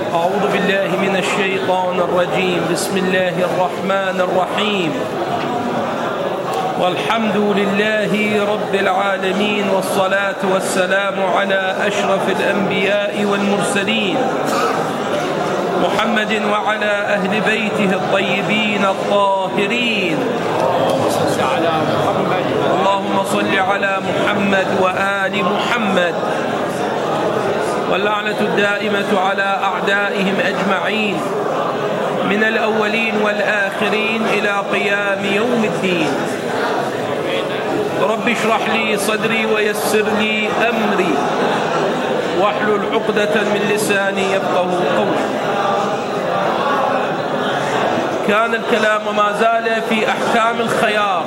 أعوذ بالله من الشيطان الرجيم. بسم الله الرحمن الرحيم. والحمد لله رب العالمين، والصلاة والسلام على أشرف الأنبياء والمرسلين محمد وعلى أهل بيته الطيبين الطاهرين. اللهم صل على محمد وآل محمد، واللعنة الدائمة على أعدائهم أجمعين من الأولين والآخرين إلى قيام يوم الدين. رب اشرح لي صدري ويسر لي أمري واحلل عقدة من لساني يفقهوا قولي. كان الكلام وما زال في أحكام الخيار،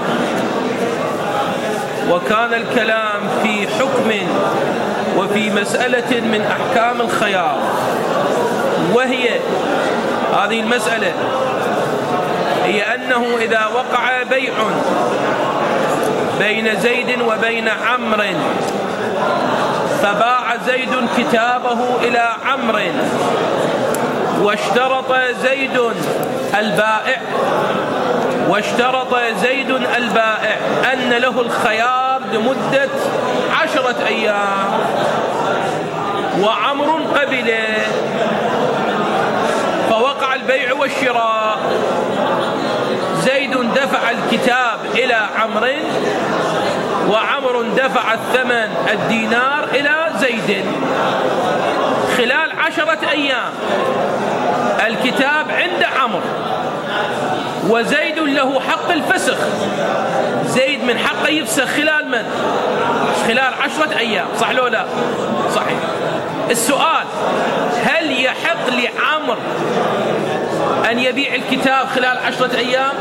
وكان الكلام في حكم وفي مسألة من أحكام الخيار، وهي هذه المسألة هي أنه إذا وقع بيع بين زيد وبين عمرو، فباع زيد كتابه إلى عمرو، واشترط زيد البائع أن له الخيار لمدة 10 أيام، وعمر قبله، فوقع البيع والشراء. زيد دفع الكتاب إلى عمرو، وعمر دفع الثمن الدينار إلى زيد خلال 10 أيام. الكتاب عند عمرو، وزيد له حق الفسخ. زيد من حقه يفسخ خلال 10 أيام، صح لو لا؟ صحيح. السؤال: هل يحق لعمر أن يبيع الكتاب خلال 10 أيام؟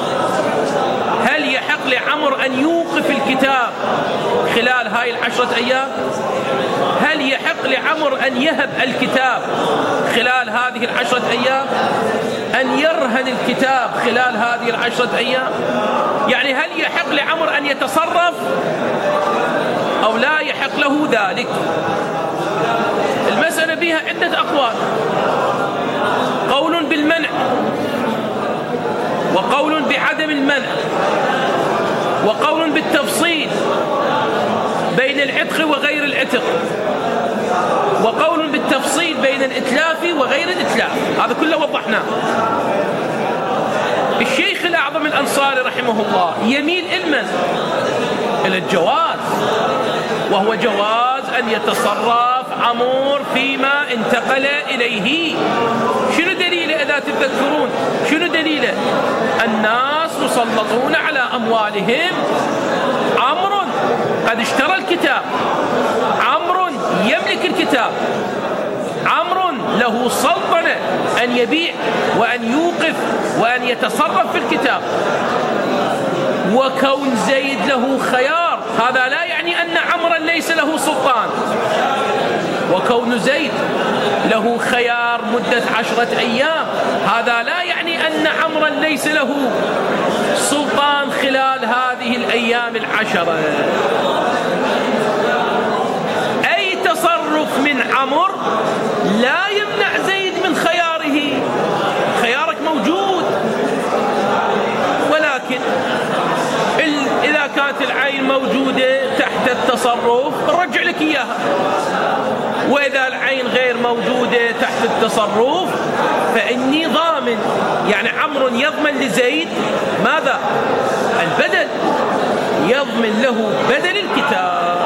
هل يحق لعمر أن يوقف الكتاب خلال هاي 10 أيام؟ هل يحق لعمر أن يهب الكتاب خلال هذه 10 أيام؟ أن يرهن الكتاب خلال هذه 10 أيام؟ يعني هل يحق لعمر أن يتصرف أو لا يحق له ذلك؟ المسألة بها عدة أقوال: قول بالمنع، وقول بعدم المنع، وقول بالتفصيل بين العتق وغير العتق، وقول بالتفصيل بين الإتلاف وغير الإتلاف. هذا كله وضحناه. الشيخ الأعظم الأنصاري رحمه الله يميل إلى الجواز، وهو جواز أن يتصرف عمور فيما انتقل إليه. شنو دليله؟ إذا تتذكرون شنو دليله؟ الناس مسلطون على أموالهم. عمرو قد اشترى الكتاب، عمرو يملك الكتاب، عمرو له سلطنة أن يبيع وأن يوقف وأن يتصرف في الكتاب. وكون زيد له خيار هذا لا يعني أن عمرا ليس له سلطان. وكون زيد له خيار مدة 10 أيام هذا لا يعني أن عمرا ليس له سلطان خلال هذه الأيام 10. أي تصرف من عمر لا يمنع زيد من خياره. خيارك موجود، ولكن إذا كانت العين موجودة تحت التصرف نرجع لك إياها، وإذا العين غير موجودة تحت التصرف فإني ضامن. يعني عمرو يضمن لزيد ماذا؟ البدل، يضمن له بدل الكتاب.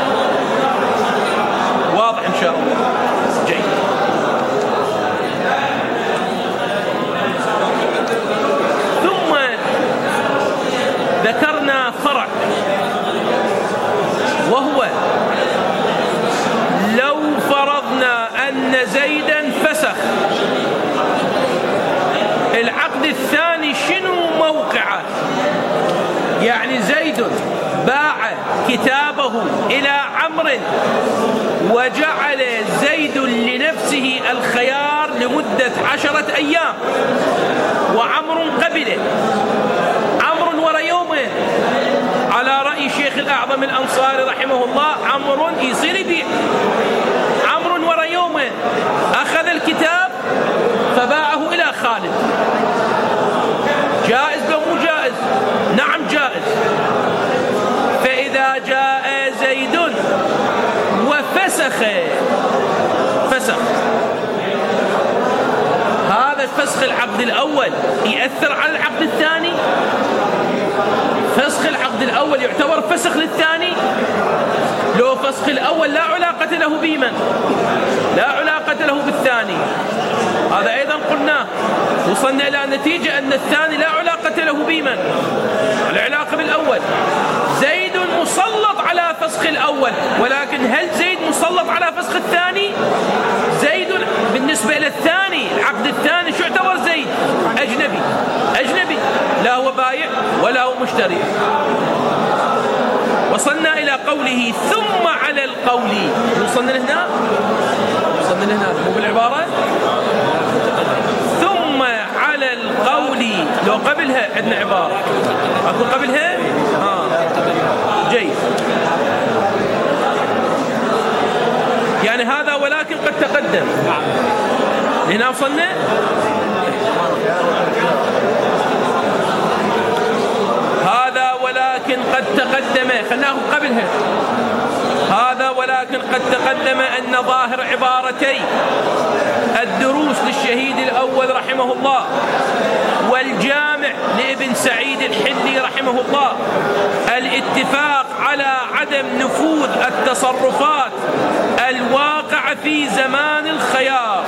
واضح إن شاء الله؟ جيد. ثم ذكرنا فرع، وهو لو فرضنا أن زيدا فسخ العقد الثاني، شنو موقعه؟ يعني زيد باع كتابه إلى عمرو، وجعل زيد لنفسه الخيار لمدة 10 أيام، وعمر قبله. عمر ورا يومين على رأي الشيخ الأعظم الأنصاري رحمه الله، عمر يصير يبيع. عمر ورا يومين أخذ الكتاب فسخ العقد الأول يأثر على العقد الثاني؟ فسخ العقد الأول يعتبر فسخ للثاني؟ لو فسخ الأول لا علاقة له بمن؟ لا علاقة له بالثاني. هذا أيضا قلناه، وصلنا إلى نتيجة أن الثاني لا علاقة له بمن؟ العلاقة بالأول. زيد مسلط على فسخ الأول، ولكن هل زيد مسلط على فسخ الثاني؟ زيد بالنسبة إلى الثاني، العقد الثاني شو يعتبر زيد؟ أجنبي، لا هو بايع ولا هو مشتري. وصلنا إلى قوله ثم على القول. وصلنا لهنا مو بالعبارة. ثم على القول، لو قبلها عندنا عبارة أكون قبلها جيد. يعني هذا ولكن قد تقدم. هنا وصلنا. هذا ولكن قد تقدم، خلنا ناخذ قبلها. هذا ولكن قد تقدم أن ظاهر عبارتي الدروس للشهيد الأول رحمه الله والجامع لابن سعيد الحلي رحمه الله الاتفاق على عدم نفوذ التصرفات الواقعة في زمان الخيار.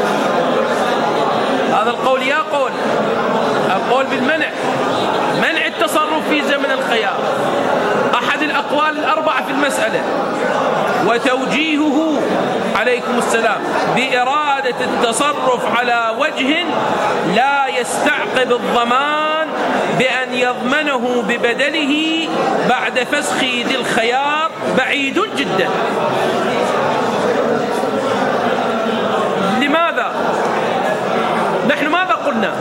هذا القول يا قول القول بالمنع، منع التصرف في زمن الخيار، أحد الأقوال الأربعة في المسألة، وتوجيهه عليكم السلام بإرادة التصرف على وجه لا يستعقب الضمان بأن يضمنه ببدله بعد فسخ ذي الخيار بعيد جدا. لماذا؟ نحن ماذا قلنا؟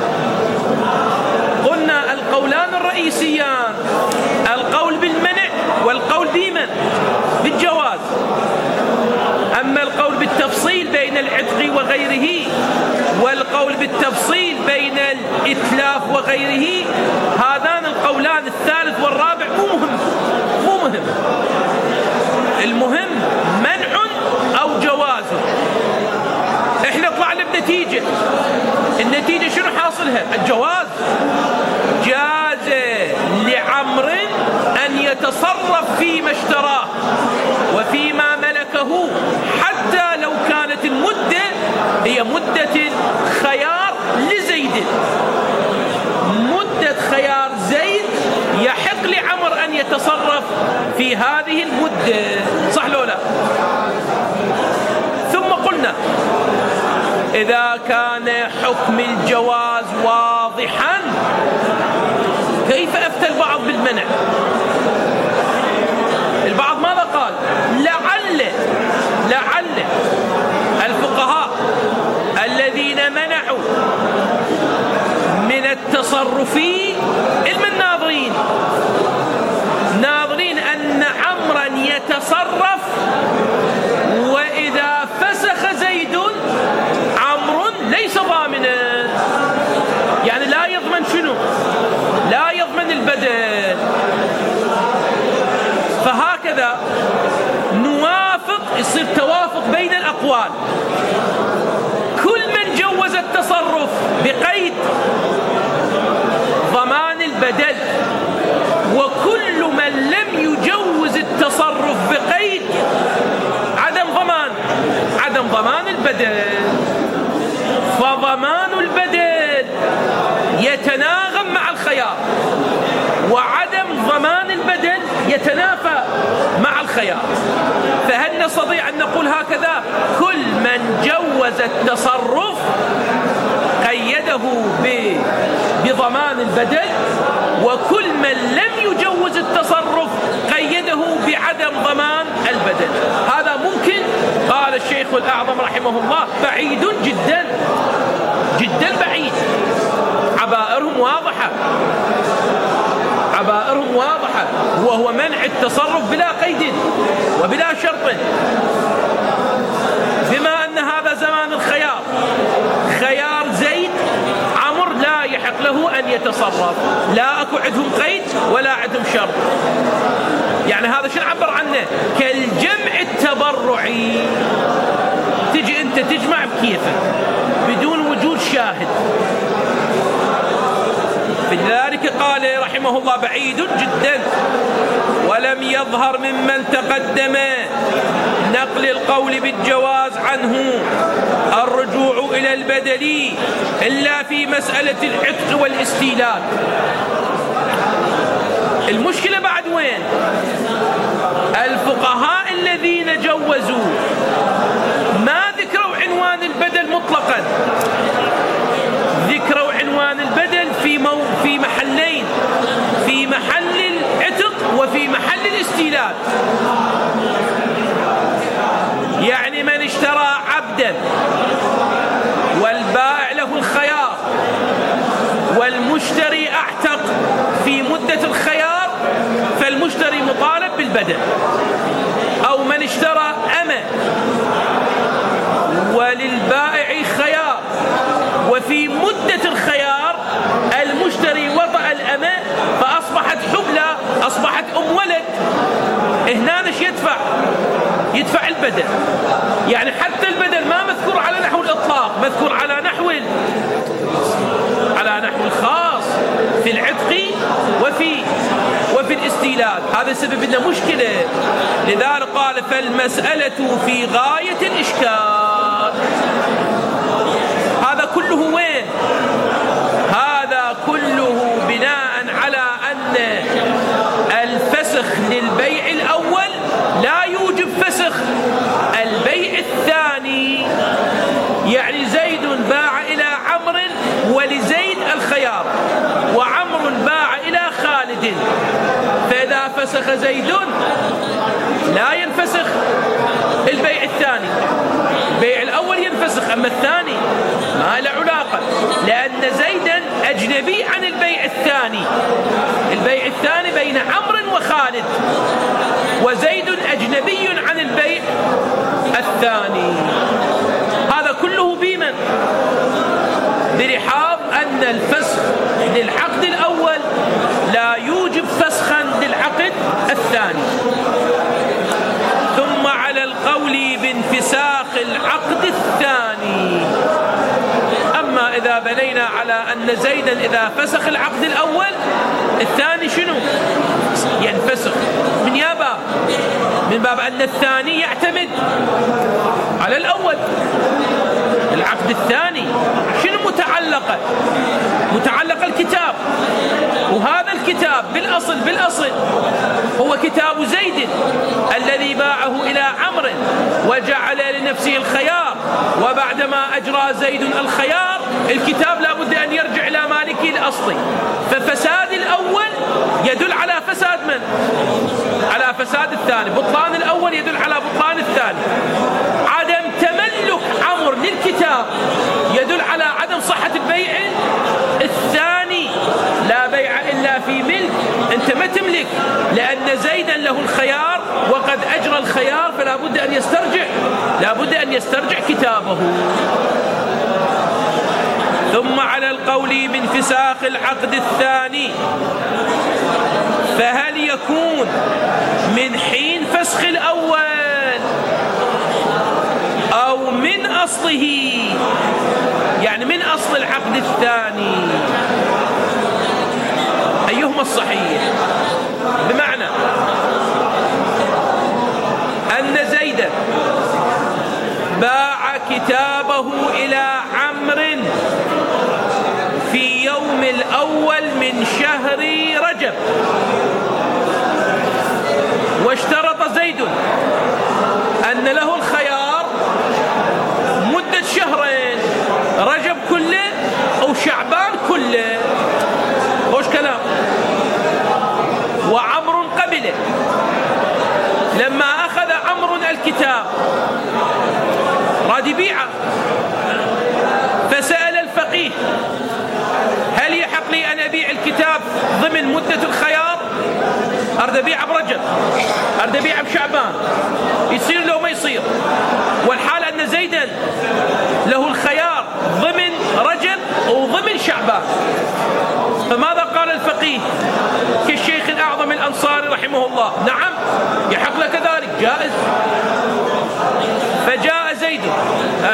قلنا القولان الرئيسيان القول بالمنع والقول بمن؟ بالجواز. أما القول بالتفصيل بين العتق وغيره والقول بالتفصيل بين الإتلاف وغيره، هذان القولان الثالث والرابع مو مهم. المهم منع أو جواز. احنا طلعنا بنتيجة، النتيجة شنو حاصلها؟ الجواز. جاز لعمر أن يتصرف فيما اشتراه وفيما ملكه حتى لو كانت المدة هي مدة خيار لزيد. مدة خيار زيد يحق لعمر أن يتصرف في هذه المدة، صح لو لا؟ ثم قلنا إذا كان حكم الجواز واضحا كيف أفتى البعض بالمنع؟ البعض ماذا قال؟ لعل الفقهاء الذين منعوا من التصرف علم الناظرين أن عمرا يتصرف، وإذا فسخ زيد عمرو ليس ضامنا، يعني لا يضمن شنو؟ لا يضمن البدل. فهكذا نوافق، يصير توافق بين الأقوال. كل من جوز التصرف بقيد ضمان البدل، وكل من لم يجوز التصرف بقيد عدم ضمان البدل. فضمان البدل يتناغم مع الخيار، وعدم ضمان البدل يتنافى مع الخيار. فهل نستطيع أن نقول هكذا؟ كل من جوز التصرف قيده بضمان البدل، وكل من لم يجوز التصرف قيده بعدم ضمان البدل. هذا ممكن؟ قال الشيخ الأعظم رحمه الله بعيد جدا جدا بعيد. عبائرهم واضحة، وهو منع التصرف بلا قيد وبلا شرط. بما أن هذا زمان الخيار، خيار زيد عمر لا يحق له أن يتصرف، لا أكو عندهم قيد ولا عندهم شرط. يعني هذا شو نعبر عنه؟ كالجمع التبرعي. تجي أنت تجمع بكيفك بدون وجود شاهد، فلذلك قال رحمه الله بعيد جدا ولم يظهر ممن تقدم نقل القول بالجواز عنه الرجوع إلى البدل إلا في مسألة العتق والاستيلاد. المشكلة بعد وين؟ الفقهاء الذين جوزوا ما ذكروا عنوان البدل مطلقا، ذكروا عنوان البدل في محلين، في محل العتق وفي محل الاستيلاد. يعني من اشترى عبدا والبائع له الخيار والمشتري اعتق في مدة الخيار فالمشتري مطالب بالبدل، أو من اشترى أمة وللبائع خيار وفي مدة الخيار المشتري وطأ الأمة فأصبحت حبلى، أصبحت أم ولد، هنا ايش يدفع البدل. يعني حتى البدل ما مذكور على نحو الإطلاق، مذكور على نحو الخاص في العتق وفي الاستيلاد. هذا سبب لنا مشكلة. لذلك قال فالمسألة في غاية الإشكال. هذا كله وين؟ هذا كله بناء على أن الفسخ للبيع الأول لا يوجب فسخ البيع الثاني. يعني زيد باع إلى عمرو ولزيد الخيار، وعمرو باع إلى خالد، فإذا فسخ زيد لا ينفسخ البيع الثاني، البيع الأول ينفسخ، أما الثاني ما له علاقة، لأن زيدا أجنبي عن البيع الثاني. البيع الثاني بين عمرو وخالد، وزيد أجنبي عن البيع الثاني. هذا كله بمن؟ برحاب أن الفسخ للعقد الأول لا يوجب فسخا للعقد الثاني. ثم على القول بانفساخ العقد الثاني. أما إذا بنينا على أن زيدا إذا فسخ العقد الأول الثاني شنو؟ ينفسخ من باب أن الثاني يعتمد على الأول. العقد الثاني شنو متعلق الكتاب، وهذا الكتاب بالأصل هو كتاب زيد الذي باعه إلى عمرو وجعل لنفسه الخيار، وبعدما أجرى زيد الخيار الكتاب لا بد أن يرجع إلى مالكه الأصلي. ففساد الأول يدل على فساد من؟ على فساد الثاني. بطلان الأول يدل على بطلان الثاني. عدم تملك عمرو للكتاب يدل على عدم صحة البيع الثاني. لا بيع إلا في ملك، أنت ما تملك، لأن زيدا له الخيار وقد أجرى الخيار، فلا بد أن يسترجع كتابه. ثم على القول بانفساخ العقد الثاني، فهل يكون من حين فسخ الأول أو من أصله؟ يعني من أصل العقد الثاني أيهما الصحيح؟ بمعنى أن زيدا باع كتابه إلى عمرو في يوم الأول من شهر رجب، واشترط زيد أن له الخيار مدة شهرين، رجب كله أو شعبان كله. وش كلام؟ وعمرو قبله. لما أخذ عمرو الكتاب راد يبيعه، فسأل الفقيه هل يحق لي أن أبيع الكتاب ضمن مدة الخيار؟ أرد أبيعه برجب، أرد أبيعه بشعبان، يصير لو ما يصير؟ والحال أن زيدا له الخيار ضمن رجب وضمن شعبان. فماذا قال الفقيه كالشيخ الأعظم الأنصاري رحمه الله؟ نعم يحق لك ذلك، جائز. فجاء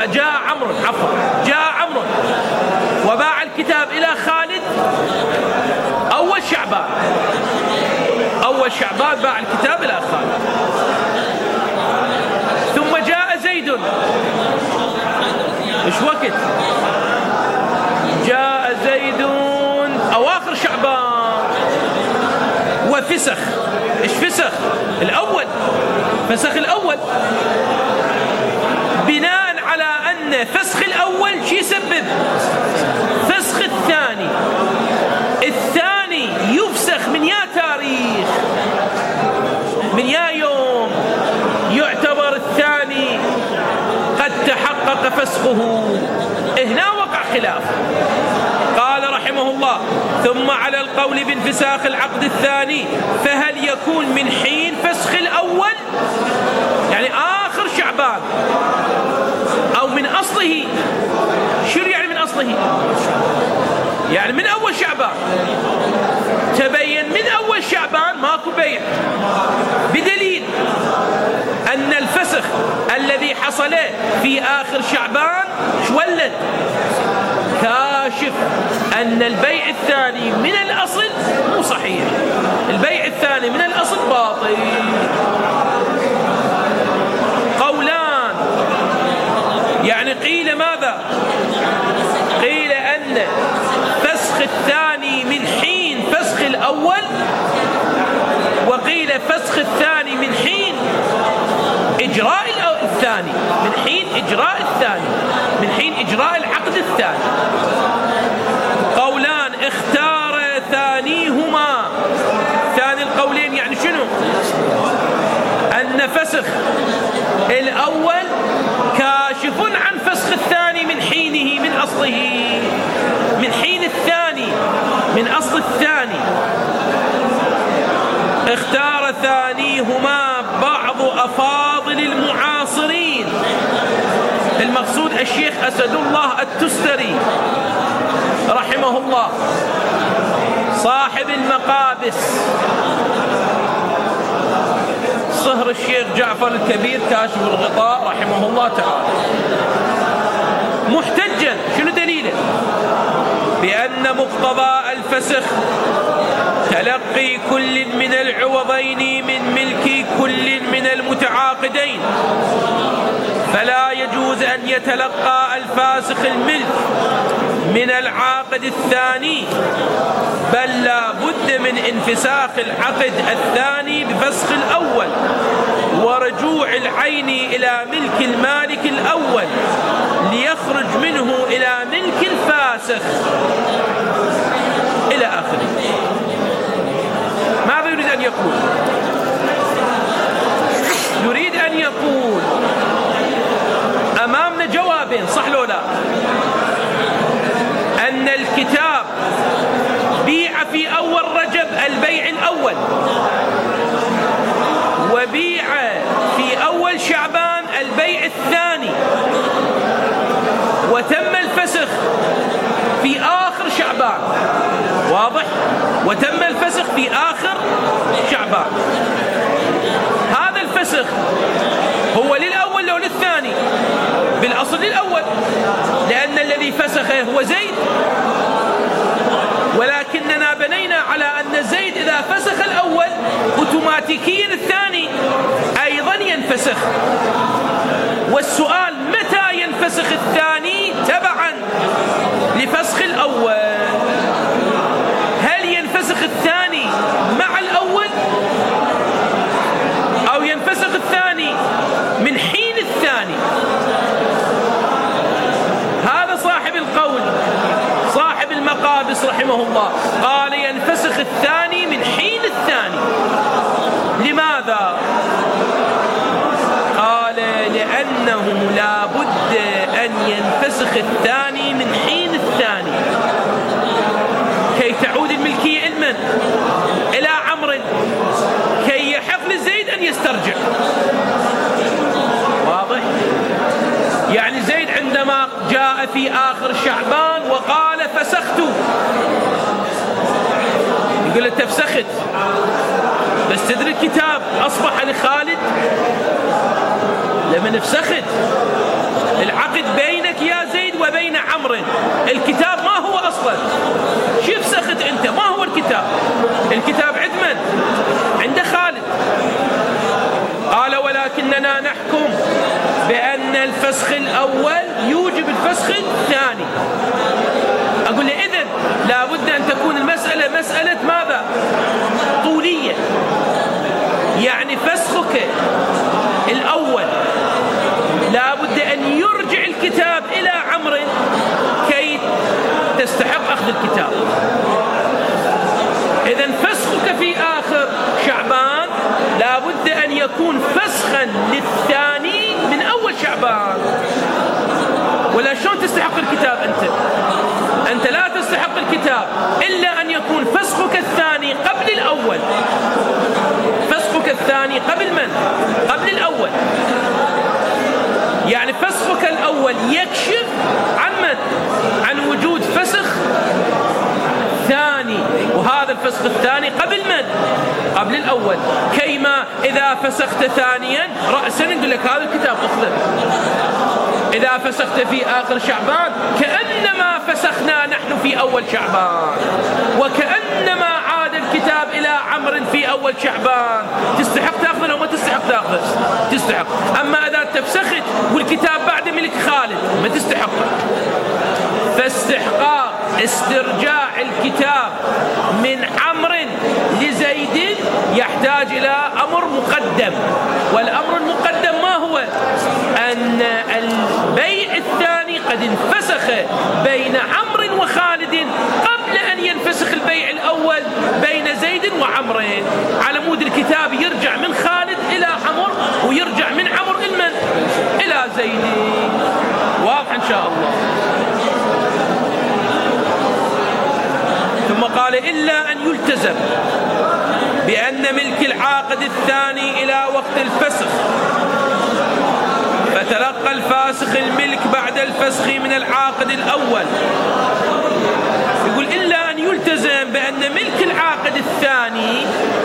جاء عمرو وباع الكتاب إلى خالد خالد. أول شعبان باع الكتاب إلى خالد. ثم جاء زيد. إيش وقت؟ جاء زيد أواخر شعبان وفسخ. إيش فسخ؟ الأول، فسخ الأول، بناء على أن فسخ الأول شو يسبب؟ فسخ الثاني. الثاني يفسخ من يا تاريخ، من يا يوم يعتبر الثاني قد تحقق فسخه. هنا وقع خلاف. قال رحمه الله: ثم على القول بانفساخ العقد الثاني، فهل يكون من حين فسخ الأول يعني آخر شعبان أو من أصله؟ شو يعني من أصله؟ يعني من أول شعبان. تبين من أول شعبان ماكو بيع، بدليل أن الفسخ الذي حصل في آخر شعبان شولد كاشف أن البيع الثاني من الأصل مو صحيح، البيع الثاني من الأصل باطل. قولان، يعني قيل ماذا؟ قيل أن فسخ الثاني من حين فسخ الأول، وقيل فسخ الثاني من حين إجراء الثاني، من حين إجراء الثاني، من حين إجراء العقد الثاني. قولان اختار ثانيهما. ثاني القولين يعني شنو؟ أن فسخ الأول كاشف عن فسخ الثاني من حينه، من أصله، من حين الثاني، من أصل الثاني. اختار ثانيهما بعض أفاضل المعاصرين، المقصود الشيخ أسد الله التستري رحمه الله صاحب المقابس، صهر الشيخ جعفر الكبير كاشف الغطاء رحمه الله تعالى، محتجا. شنو دليله؟ بأن مقتضى الفسخ تلقي كل من العوضين من ملك كل من المتعاقدين، فلا يجوز أن يتلقى الفاسخ الملك من العاقد الثاني، بل لا بد من انفساخ العقد الثاني بفسخ الأول ورجوع العين إلى ملك المالك الأول ليخرج منه إلى ملك الفاسخ إلى آخره. ماذا يريد أن يقول؟ يريد أن يقول أمامنا جوابين، صح لو لا؟ أن الكتاب بيع في أول رجب البيع الأول، وبيع في أول شعبان البيع الثاني، وتم الفسخ في آخر شعبان. واضح؟ وتم الفسخ في آخر شعبان. هذا الفسخ هو للأول لو للثاني؟ بالأصل للأول، لأن الذي فسخه هو زيد، ولكننا بنينا على أن زيد إذا فسخ الأول أوتوماتيكيا الثاني أيضا ينفسخ. والسؤال متى ينفسخ الثاني تبعا لفسخ الأول؟ هل ينفسخ الثاني مع الأول أو ينفسخ الثاني من حين الثاني؟ هذا صاحب القول، صاحب المقابس رحمه الله قال ينفسخ الثاني من حين الثاني. لماذا؟ قال لأنه لا بد أن ينفسخ الثاني من حين الثاني كي تعود الملكية إلمن إلى عمرو، كي يحق لزيد أن يسترجع. واضح؟ يعني زيد عندما جاء في آخر شعبان وقال فسخت، يقول له تفسخت، بس تدري الكتاب أصبح لخالد لما نفسخت العقد بينك يا زيد وبين عمرو، الكتاب ما هو أصلا، شو فسخت أنت؟ ما هو الكتاب؟ مسألة ماذا؟ طولية، يعني فسخك الأول لا بد أن يرجع الكتاب إلى عمرو كي تستحق أخذ الكتاب. إذن فسخك في آخر شعبان لا بد أن يكون فسخا للثاني من أول شعبان، ولا شلون تستحق الكتاب؟ أنت لا تستحق الكتاب إلا أن يكون فسخك الثاني قبل الأول. فسخك الثاني قبل من؟ قبل الأول. يعني فسخك الأول يكشف عن من؟ عن وجود فسخ ثاني، وهذا الفسخ الثاني قبل من؟ قبل الأول. كيما إذا فسخت ثانيا رأسا نقول لك هذا الكتاب أخذه. إذا فسخت في آخر شعبان كأنما فسخنا نحن في أول شعبان، وكأنما عاد الكتاب إلى عمرو في أول شعبان. تستحق تأخذه أو ما تستحق تأخذه؟ تستحق. أما إذا تفسخت والكتاب بعد ملك خالد ما تستحق. فاستحقاق استرجاع الكتاب من عمرو لزيد يحتاج إلى أمر مقدم، والأمر المقدم ما هو؟ أن البيع الثاني قد انفسخ بين عمرو وخالد قبل أن ينفسخ البيع الأول بين زيد وعمرو. على مود الكتاب يرجع من خالد إلى عمرو ويرجع من عمرو إلى زيد. واضح إن شاء الله. ثم قال إلا أن يلتزم بأن ملك العاقد الثاني إلى وقت الفسخ، فتلقى الفاسخ الملك بعد الفسخ من العاقد الأول. يقول إلا أن يلتزم بأن ملك العاقد الثاني،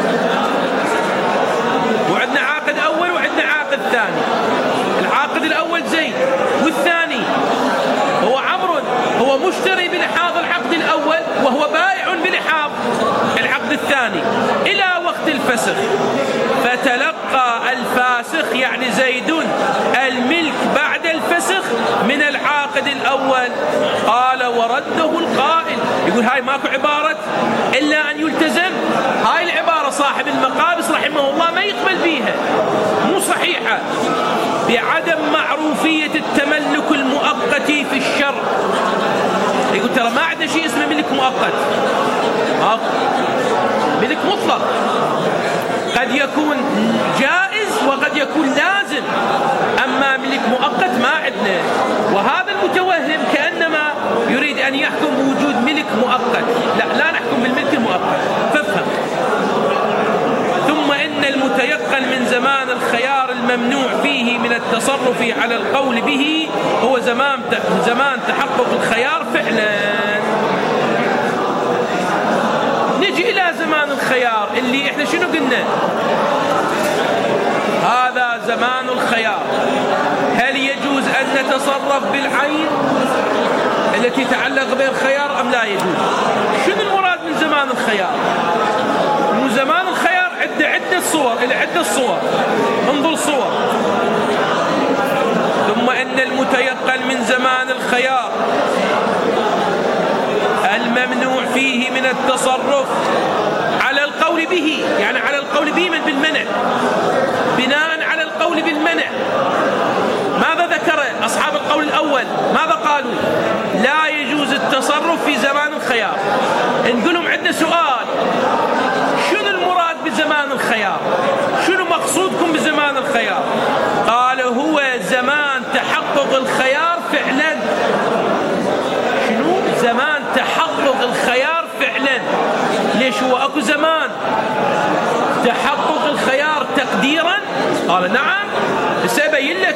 وعندنا عاقد أول وعندنا عاقد ثاني. العاقد الأول زيد، والثاني هو عمرو، هو مشتري بلحاظ العقد الأول وهو بائع بلحاظ العقد الثاني إلى وقت الفسخ. فتلقى الفاسخ يعني زيد الملك بعد الفسخ من العاقد الأول. قال ورده القائل، يقول هاي ماكو عبارة إلا أن يلتزم، هاي العبارة صاحب المقابس رحمه الله ما يقبل بيها، مو صحيحة، بعدم معروفية التملك المؤقت في الشرع. يقول ترى ما عندنا شيء اسمه ملك مؤقت، ملك مطلق قد يكون جائز وقد يكون لازم، أما ملك مؤقت ما عندنا. وهذا المتوهم كأنما يريد أن يحكم بوجود ملك مؤقت. لا نحكم بالملك المؤقت، فافهم. ثم إن المتيقن من زمان الخيار الممنوع فيه من التصرف على القول به هو زمان تحقق الخيار فعلا. نجي إلى زمان الخيار اللي إحنا شنو قلنا؟ هذا زمان الخيار. هل يجوز أن نتصرف بالعين التي تعلق بها الخيار أم لا يجوز؟ شنو المراد من زمان الخيار؟ من زمان الخيار عدة صور، انظر صور. ثم إن المتيقن من زمان الخيار الممنوع فيه من التصرف على القول به، يعني على القول به من بالمنع، بناء على القول بالمنع. ماذا ذكر أصحاب القول الأول؟ ماذا قالوا؟ لا يجوز التصرف في زمان الخيار. نقول لهم عندنا سؤال، شنو المراد بزمان الخيار؟ شنو مقصودكم بزمان الخيار؟ قال هو زمان تحقق الخيار فعلا. شنو زمان تحقق الخيار فعلا؟ ليش هو اكو زمان تحقق الخيار تقديرا؟ قال نعم، سأبين لك.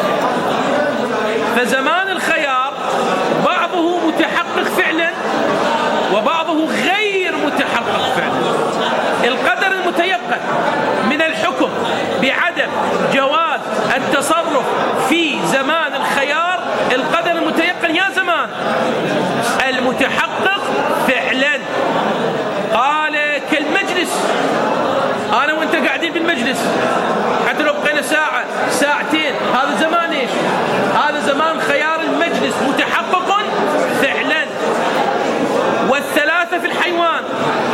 فزمان الخيار بعضه متحقق فعلا وبعضه غير متحقق فعلا. القدر المتيقن من الحكم بعدم جواز التصرف في زمان الخيار، القدر المتيقن يا زمان المتحقق فعلا. قال كالمجلس، أنا وأنت قاعدين بالمجلس حتى لو بقينا ساعة ساعتين، هذا زمان إيش؟ هذا زمان خيار المجلس متحقق فعلا. والثلاثة في الحيوان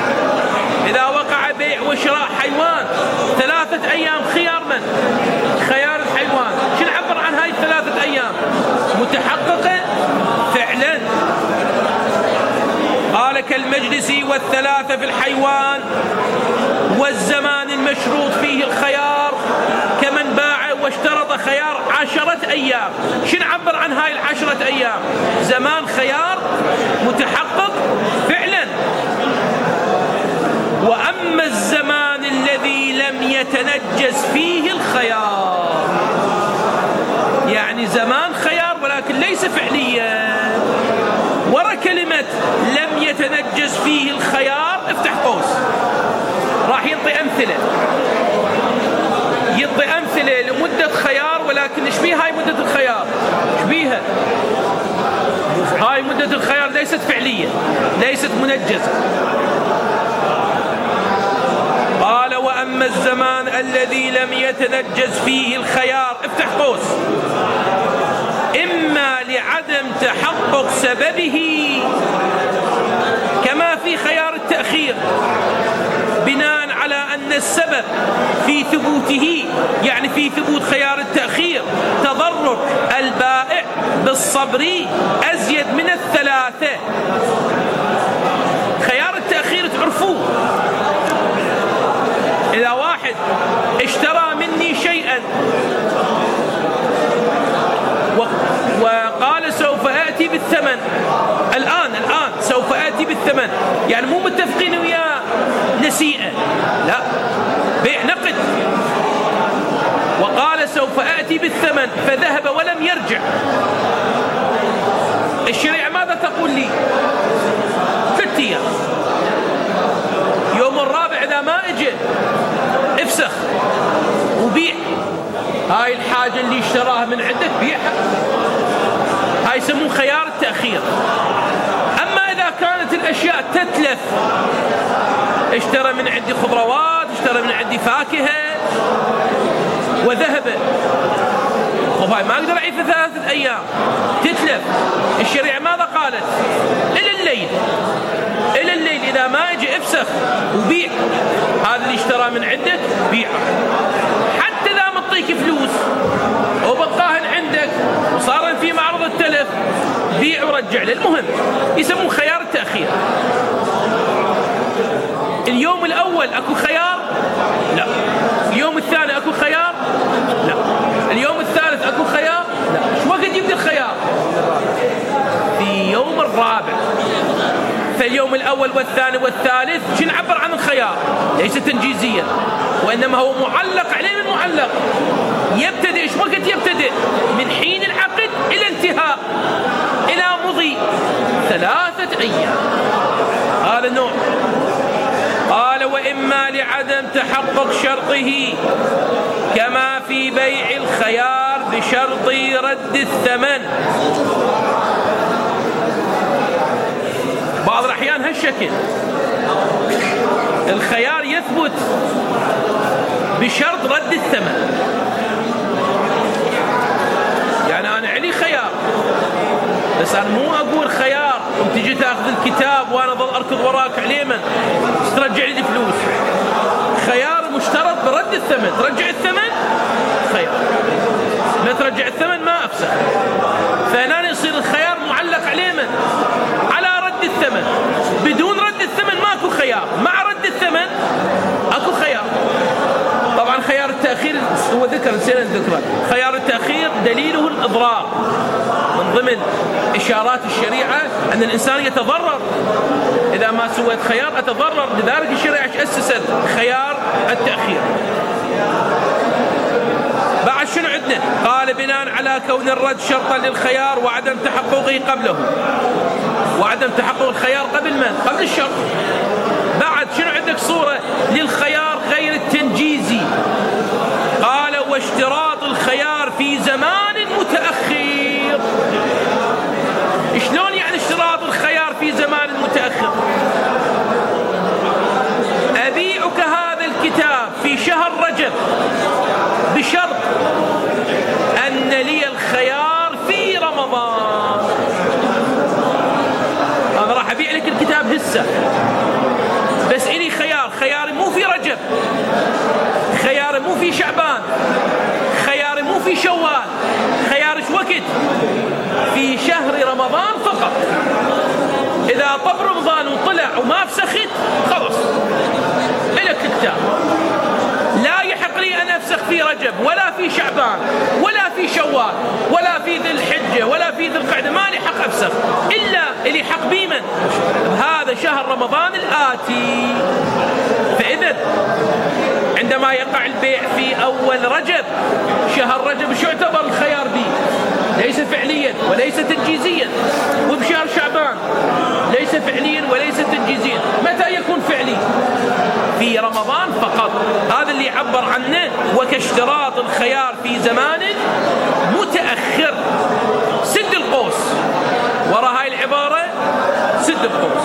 كالمجلس والثلاثة في الحيوان، والزمان المشروط فيه الخيار كمن باع واشترط خيار 10 أيام. شنو عبر عن هاي 10 أيام؟ زمان خيار متحقق فعلا. وأما الزمان الذي لم يتنجس فيه الخيار، يعني زمان خيار ولكن ليس فعليا. ورا كلمة لم يتنجس فيه الخيار افتح قوس، راح يعطي أمثلة لمدة خيار، ولكن ايش بيها هاي مدة الخيار؟ ايش بيها؟ هاي مدة الخيار ليست فعلية، ليست منجزة. قال وأما الزمان الذي لم يتنجز فيه الخيار افتح قوس، إما لعدم تحقق سببه كما في خيار التأخير، بناء على أن السبب في ثبوته، يعني في ثبوت خيار التأخير، تضرر البائع بالصبر أزيد من 3. خيار التأخير تعرفوه، إذا واحد اشترى مني شيئا وقال سوف آتي بالثمن الآن سوف آتي بالثمن، يعني مو متفقين وياه نسيئة، لا، بيع نقد، وقال سوف آتي بالثمن فذهب ولم يرجع. الشريعة ماذا تقول لي؟ 3 أيام. يوم الرابع إذا ما اجى افسخ وبيع هاي الحاجة اللي اشتراها من عندك، بيعها. هاي يسمون خيار التأخير. أما إذا كانت الأشياء تتلف، اشترى من عندي خضروات، اشترى من عندي فاكهة وذهب، وهاي ما أقدر أعيد في 3 أيام، تتلف. الشريعة ماذا قالت؟ إلى الليل إذا ما يجي افسخ وبيع هذا اللي اشترى من عندك، بيعه. حتى إذا مطيك فلوس وبقاهن عندك وصار في معرض التلف، بيع ورجع له. المهم يسمون خيار التأخير. اليوم الأول أكو خيار؟ لا. اليوم الثاني أكو خيار؟ لا. اليوم الثالث أكو خيار؟ لا. شو وقت يبدأ الخيار؟ في يوم الرابع. فاليوم الأول والثاني والثالث شو نعبر عن الخيار؟ ليس تنجيزيا، وإنما هو معلق عليه من معلق. يبتدئ ايش وقت يبتدئ؟ من حين العقد إلى انتهاء، إلى مضي 3 أيام. هذا نوع. قال وإما لعدم تحقق شرطه كما في بيع الخيار بشرط رد الثمن. بعض الأحيان هالشكل الخيار يثبت بشرط رد الثمن. يعني أنا علي خيار، بس أنا مو أقول خيار وتجي تأخذ الكتاب وأنا ظل أركض وراك عليه من ترجع لي الفلوس. خيار مشترط برد الثمن. ترجع الثمن خيار، لا ترجع الثمن ما أفسخ. فهنا يصير الخيار معلق عليه من؟ على رد الثمن. بدون رد الثمن ماكو خيار، مع رد الثمن أكو خيار. طبعا خيار التأخير هو ذكر، نسينا نذكره. خيار التأخير دليله الإضرار. من ضمن إشارات الشريعة أن الإنسان يتضرر إذا ما سويت خيار، أتضرر. لذلك الشريعة أسست خيار التأخير. بعد شنو عندنا؟ قال بناء على كون الرد شرطا للخيار وعدم تحققه قبله. وعدم تحقق الخيار قبل من؟ قبل الشرط. بعد شنو عندك صورة للخيار غير التنجيزي؟ قال واشتراط الخيار في زمان متأخر. شلون يعني اشتراط الخيار في زمان متأخر؟ أبيعك هذا الكتاب في شهر رجب بشرط أن لي الخيار في رمضان. أنا راح أبيع لك الكتاب هسه، بس إلي خيار. خياري مو في رجب، خياري مو في شعبان، خياري مو في شوال، خياري وقت في شهر رمضان فقط. إذا طب رمضان وطلع وما فسخت خلاص إلك الكتاب. لا يحق لي أن أفسخ في رجب ولا في شعبان ولا في شوال ولا في ذي الحجة ولا في ذي القعدة، ما لي حق أفسخ إلا اللي حق بي من هذا شهر رمضان الآتي. فإذا عندما يقع البيع في أول رجب، شهر رجب شو يعتبر الخيار به؟ ليس فعليا وليس تنجيزيا. وبشهر شعبان ليس فعليا وليس تنجيزيا. متى يكون فعلي؟ في رمضان فقط. هذا اللي عبر عنه وكاشتراط الخيار في زمان متأخر. سد القوس وراء هاي العبارة، سد القوس.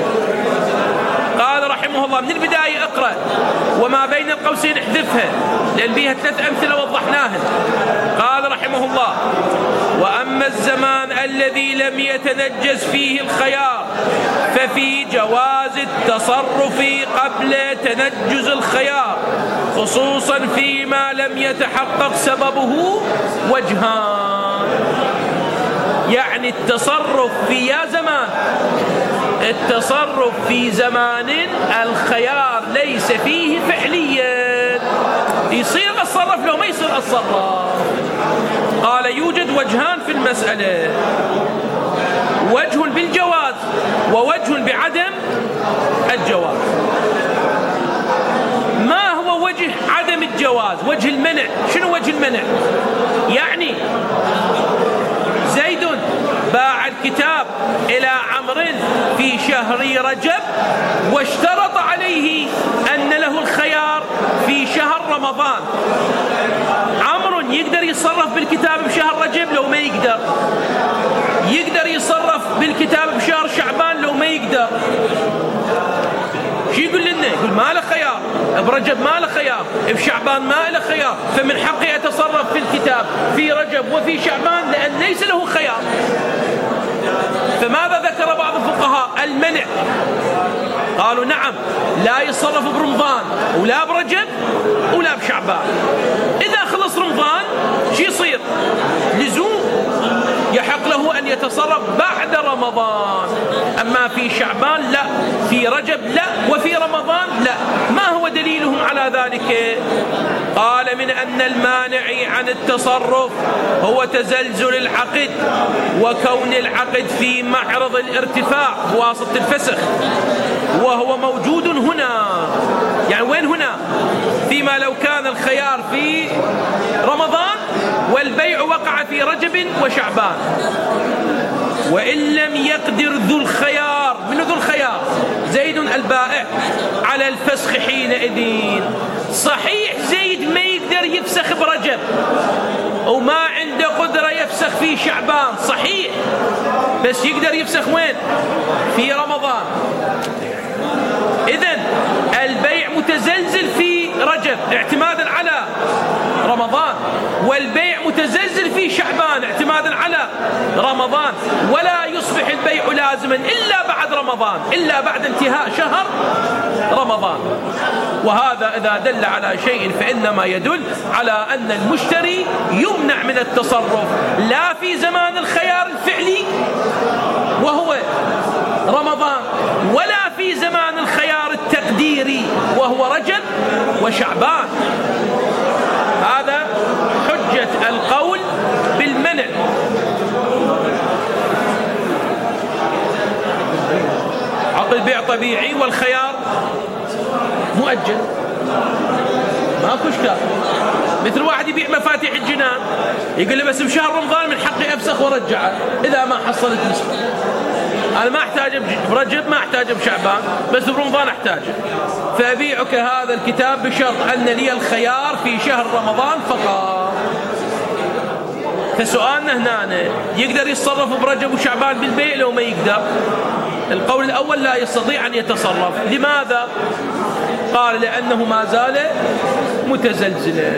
قال رحمه الله من البداية اقرأ وما بين القوسين احذفها لأن بيها 3 أمثلة وضحناها. قال رحمه الله وأما الزمان الذي لم يتنجز فيه الخيار ففي جواز التصرف قبل تنجز الخيار، خصوصا فيما لم يتحقق سببه وجهان. يعني التصرف في يا زمان، التصرف في زمان الخيار ليس فيه فعليا، يصير اتصرف لو ما يصير اتصرف. قال يوجد وجهان في المسألة، وجه بالجواز ووجه بعدم الجواز. ما هو وجه عدم الجواز؟ وجه المنع. شنو وجه المنع؟ يعني زيد باع الكتاب إلى عمرو في شهر رجب واشترط عليه أن له الخيار في شهر رمضان. عمرو يقدر يتصرف بالكتاب بشهر رجب لو ما يقدر، يقدر يتصرف بالكتاب بشهر شعبان لو ما يقدر. شو يقول لنا؟ يقول ما له خيار، برجب ما له خيار، بشعبان ما له خيار، فمن حقي أتصرف في الكتاب في رجب وفي شعبان لأن ليس له خيار. فماذا ذكر بعض الفقهاء؟ المنع. قالوا نعم لا يتصرف برمضان ولا برجب ولا بشعبان. إذا خلص رمضان شو يصير؟ لزوم يحق له أن يتصرف بعد رمضان. أما في شعبان لا، في رجب لا، وفي رمضان لا. ما هو دليلهم على ذلك؟ قال من أن المانع عن التصرف هو تزلزل العقد وكون العقد في معرض الارتفاع بواسطة الفسخ، وهو موجود هنا. يعني وين هنا؟ فيما لو كان الخيار في رمضان والبيع وقع في رجب وشعبان. وإن لم يقدر ذو الخيار، من ذو الخيار؟ زيد البائع، على الفسخ حينئذ. صحيح زيد ما يقدر يفسخ برجب وما عنده قدرة يفسخ في شعبان، صحيح، بس يقدر يفسخ وين؟ في رمضان. إذن البيع متزلزل في رجب اعتمادا على رمضان، والبيع متزلزل في شعبان اعتمادا على رمضان، ولا يصبح البيع لازما إلا بعد رمضان، إلا بعد انتهاء شهر رمضان. وهذا إذا دل على شيء فإنما يدل على أن المشتري يمنع من التصرف لا في زمان الخيار الفعلي وهو رمضان، ولا في زمان الخيار التقديري وهو رجب وشعبان. هذا حجة القول بالمنع. عقد البيع طبيعي والخيار مؤجل، ماكو اشكال. مثل واحد يبيع مفاتيح الجنان يقول له بس بشهر رمضان من حقي افسخ وارجعه اذا ما حصلت نسبة. انا ما احتاجه برجب، ما احتاجه بشعبان، بس برمضان احتاجه، فابيعك هذا الكتاب بشرط ان لي الخيار في شهر رمضان فقط. فسؤالنا هنا يقدر يتصرف برجب وشعبان بالبيع لو ما يقدر؟ القول الأول لا يستطيع أن يتصرف. لماذا؟ قال لأنه ما زال متزلزلا.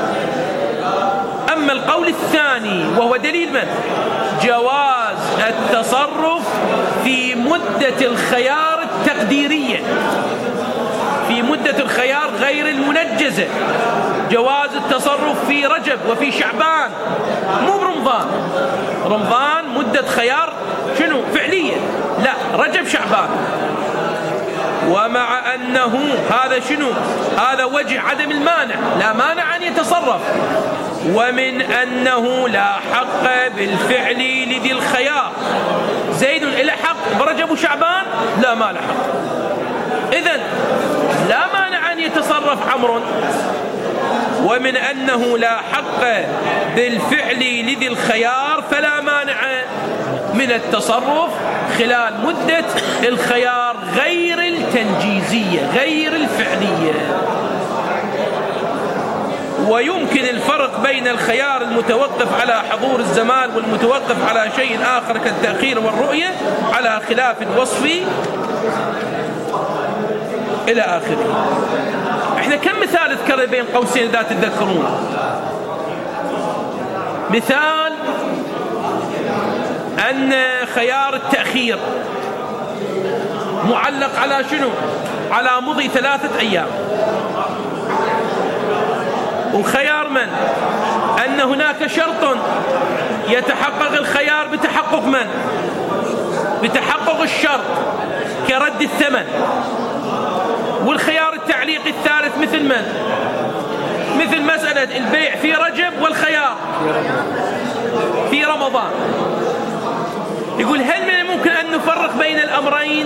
أما القول الثاني وهو دليل من؟ جواز التصرف في مدة الخيار التقديرية، في مدة الخيار غير المنجزة. جواز التصرف في رجب وفي شعبان، مو برمضان. رمضان مدة خيار شنو؟ فعلية. لا، رجب شعبان. ومع أنه هذا شنو؟ هذا وجه عدم المانع، لا مانع أن يتصرف. ومن أنه لا حق بالفعل لذي الخيار. زيد إلى حق برجب وشعبان؟ لا، ما له حق. إذن لا مانع أن يتصرف عمرو. ومن أنه لا حق بالفعل لذي الخيار فلا مانع من التصرف خلال مدة الخيار غير التنجيزية غير الفعلية. ويمكن الفرق بين الخيار المتوقف على حضور الزمان والمتوقف على شيء آخر كالتأخير والرؤية على خلاف الوصف إلى آخره. احنا كم مثال اذكر بين قوسين إذا تتذكرون. مثال أن خيار التأخير معلق على شنو؟ على مضي 3 أيام. وخيار من؟ أن هناك شرط يتحقق الخيار بتحقق من؟ بتحقق الشرط كرد الثمن. والخيار التعليقي الثالث مثل من؟ مثل مسألة البيع في رجب والخيار في رمضان. يقول هل من الممكن أن نفرق بين الأمرين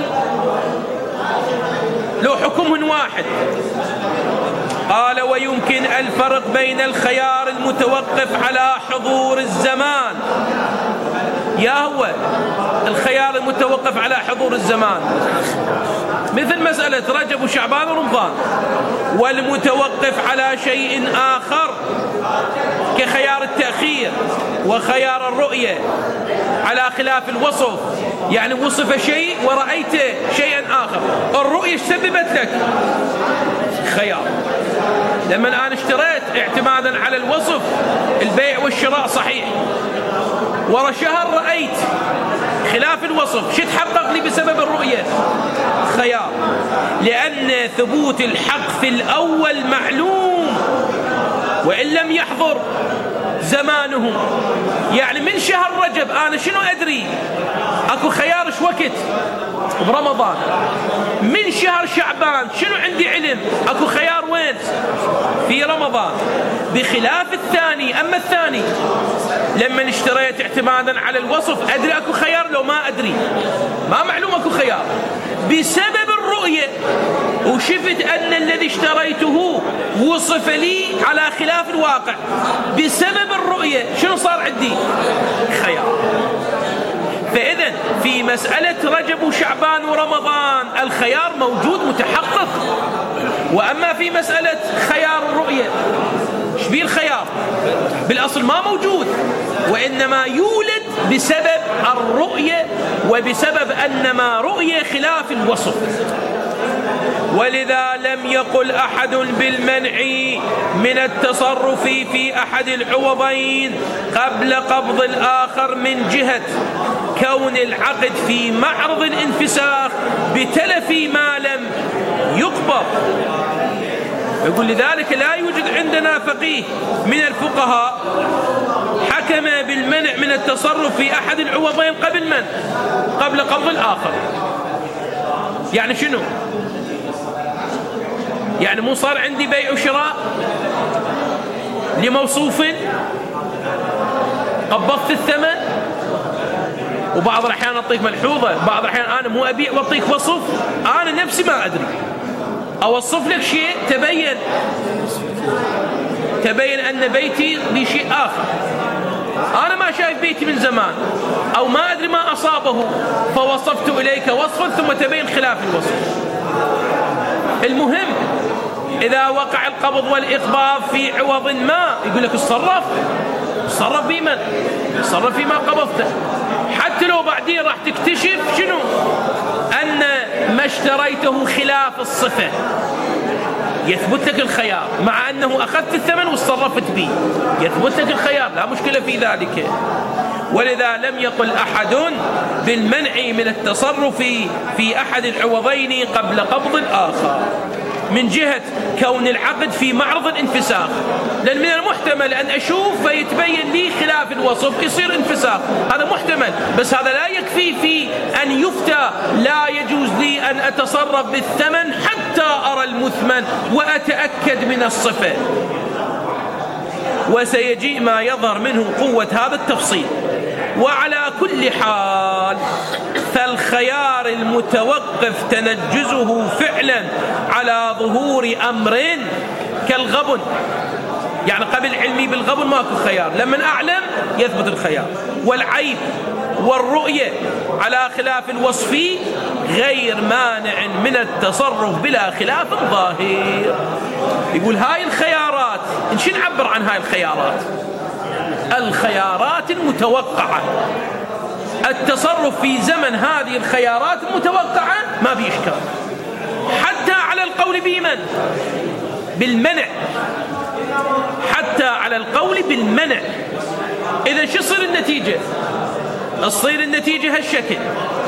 لو حكمهن واحد؟ قال ويمكن الفرق بين الخيار المتوقف على حضور الزمان، يا هو الخيار المتوقف على حضور الزمان مثل مسألة رجب وشعبان ورمضان، والمتوقف على شيء آخر كخيار التأخير وخيار الرؤية على خلاف الوصف. يعني وصف شيء ورأيت شيئا آخر. الرؤية سببت لك خيار. لما أنا اشتريت اعتمادا على الوصف البيع والشراء صحيح، ورا شهر رأيت خلاف الوصف، شو تحقق لي بسبب الرؤية؟ خيار. لأن ثبوت الحق في الأول معلوم وإن لم يحضر زمانه. يعني من شهر رجب أنا شنو أدري؟ أكو خيار شو وقت برمضان. من شهر شعبان شنو عندي علم؟ أكو خيار وين؟ في رمضان. بخلاف الثاني. أما الثاني لما اشتريت اعتمادا على الوصف أدري أكو خيار لو ما أدري؟ ما معلوم أكو خيار. بسبب الرؤية وشفت أن الذي اشتريته وصف لي على خلاف الواقع، بسبب الرؤية شنو صار عندي؟ خيار. فإذا في مسألة رجب وشعبان ورمضان الخيار موجود متحقق. وأما في مسألة خيار الرؤية شبيه الخيار بالأصل ما موجود، وإنما يولد بسبب الرؤية وبسبب أن ما رؤية خلاف الوصف. ولذا لم يقل أحد بالمنع من التصرف في أحد العوضين قبل قبض الآخر من جهة كون العقد في معرض الانفساخ بتلف ما لم يقبض. يقول لذلك لا يوجد عندنا فقيه من الفقهاء حكم بالمنع من التصرف في أحد العوضين قبل من؟ قبل قبض الآخر. يعني شنو؟ يعني مو صار عندي بيع وشراء لموصوف قبضت الثمن، وبعض الأحيان أعطيك ملحوظة، بعض الأحيان أنا مو أبيع وأعطيك وصف أنا نفسي ما أدري، أوصف لك شيء تبين أن بيتي لشيء آخر، أنا ما شايف بيتي من زمان أو ما أدري ما أصابه فوصفت إليك وصفا ثم تبين خلاف الوصف. المهم إذا وقع القبض والإقباض في عوض ما يقول لك اتصرف بمن؟ اتصرف فيما قبضته، حتى لو بعدين راح تكتشف شنو؟ أن ما اشتريته خلاف الصفة، يثبت لك الخيار مع أنه أخذت الثمن واتصرفت به، يثبت لك الخيار لا مشكلة في ذلك. ولذا لم يقل أحد بالمنع من التصرف في أحد العوضين قبل قبض الآخر. من جهة كون العقد في معرض الانفساخ، لأن من المحتمل أن أشوف فيتبين لي خلاف الوصف يصير انفساخ، هذا محتمل، بس هذا لا يكفي في أن يفتى لا يجوز لي أن أتصرف بالثمن حتى أرى المثمن وأتأكد من الصفة. وسيجيء ما يظهر منه قوة هذا التفصيل. وعلى كل حال فالخيار المتوقف تنجزه فعلا على ظهور أمر كالغبن، يعني قبل علمي بالغبن ماكو خيار، لما أعلم يثبت الخيار. والعيب والرؤية على خلاف الوصفي غير مانع من التصرف بلا خلاف ظاهر. يقول هاي الخيارات، إن نعبر عن هاي الخيارات؟ الخيارات المتوقعة، التصرف في زمن هذه الخيارات المتوقعة ما بإشكال، حتى على القول بمن؟ بالمنع، حتى على القول بالمنع. إذا شو تصير النتيجة؟ تصير النتيجة هالشكل: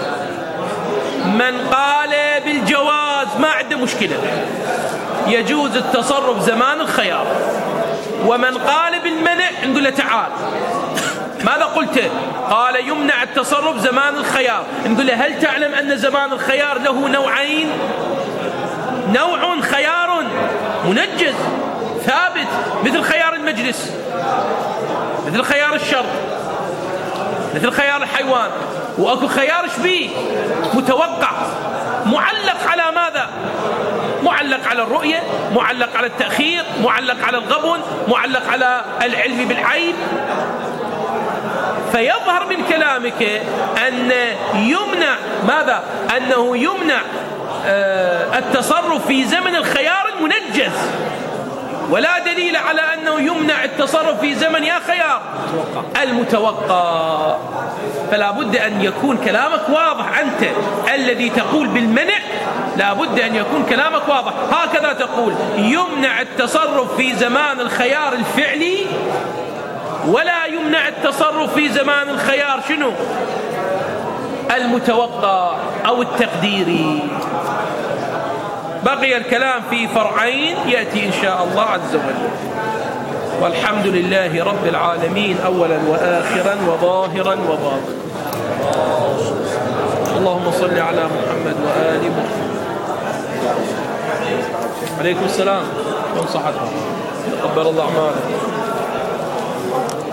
من قال بالجواز ما عنده مشكلة، يجوز التصرف زمان الخيار. ومن قال بالمنع نقول له تعال، ماذا قلت؟ قال يمنع التصرف زمان الخيار. نقول له هل تعلم أن زمان الخيار له نوعين؟ نوع خيار منجز ثابت مثل خيار المجلس، مثل خيار الشرط، مثل خيار الحيوان، وأكو خيار شبيه متوقع معلق على ماذا؟ معلق على الرؤية، معلق على التأخير، معلق على الغبن، معلق على العلم بالعيب. فيظهر من كلامك أن يمنع ماذا؟ أنه يمنع التصرف في زمن الخيار المنجز، ولا دليل على أنه يمنع التصرف في زمن يا خيار المتوقع. فلا بد أن يكون كلامك واضح، أنت الذي تقول بالمنع لا بد أن يكون كلامك واضح. هكذا تقول يمنع التصرف في زمان الخيار الفعلي، ولا يمنع التصرف في زمان الخيار شنو؟ المتوقع أو التقديري. بقي الكلام في فرعين يأتي إن شاء الله عز وجل. والحمد لله رب العالمين أولا وآخرا وظاهرا وباطنا. اللهم صل على محمد وآل محمد. عليكم السلام. كم صحتها؟ تقبل الله أعمالك.